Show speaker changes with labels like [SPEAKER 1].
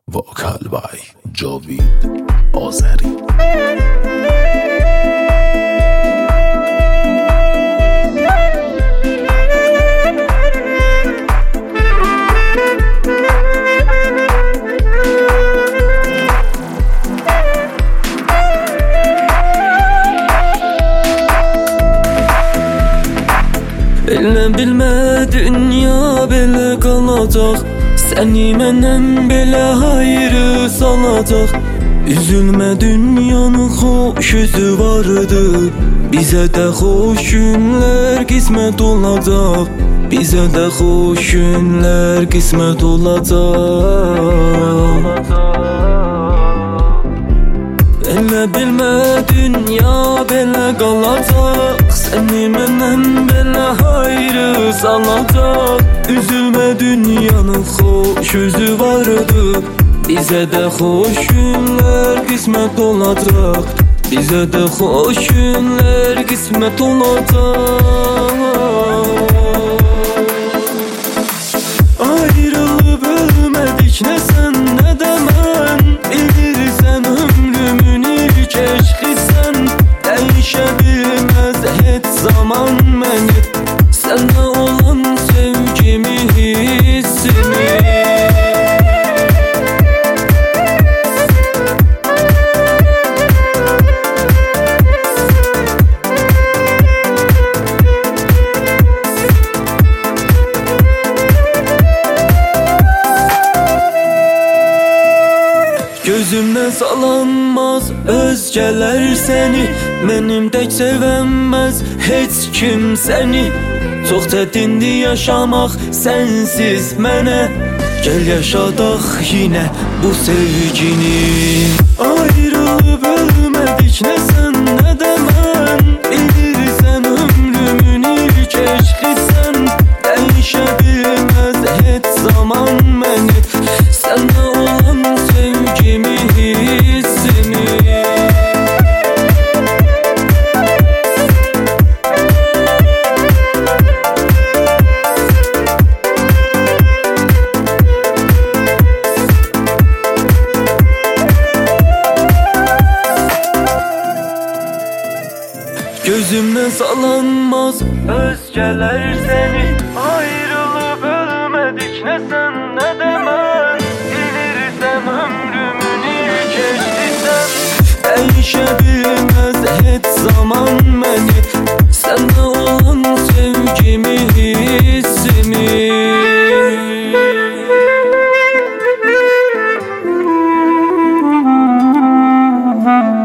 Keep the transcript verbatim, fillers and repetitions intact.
[SPEAKER 1] وکال بای جاوید آذری.
[SPEAKER 2] Elə bilmə dünya belə qalacaq, səni məndən belə ayrı salacaq. Üzülmə, dünyanın xoş üzü vardı, bizə də xoş günlər qismət olacaq, bizə də xoş günlər qismət olacaq. Elə bilmə dünya belə qalacaq, səni məndən belə ayrı salacaq. Üzülmə, dünyanın xoş üzü vardı, bizə də xoş günlər qismət olacaq, bizə də xoş günlər qismət olacaq. Ayrılıb ölmədik, nə sən nə də mən, bilirsən ömrümün ilk eşqisən. Dəyişə bilməz heç zaman məni, sənə olan sevgimi, hissimi. Gözümdən salanmaz özgələr səni, mənim tək sevənməz heç kim səni. Çox çətindir yaşamaq sənsiz mənə, gəl yaşadaq yenə bu sevgini. Ayrılıb ölmədik, nə sən nə də mən, bilirsən ömrümün ilk eşqisən. Dəyişə bilməz heç zaman məni, sənə olan sevgimi, hissimi. Gözümdən salanmaz özgələr səni, ayrılıb ölmədik, nə sən nə də mən, bilirsən ömrümün ilk eşqisən. Dəyişə bilməz heç zaman məni, sənə olan sevgimi, hissimi.
[SPEAKER 3] Mm-hmm.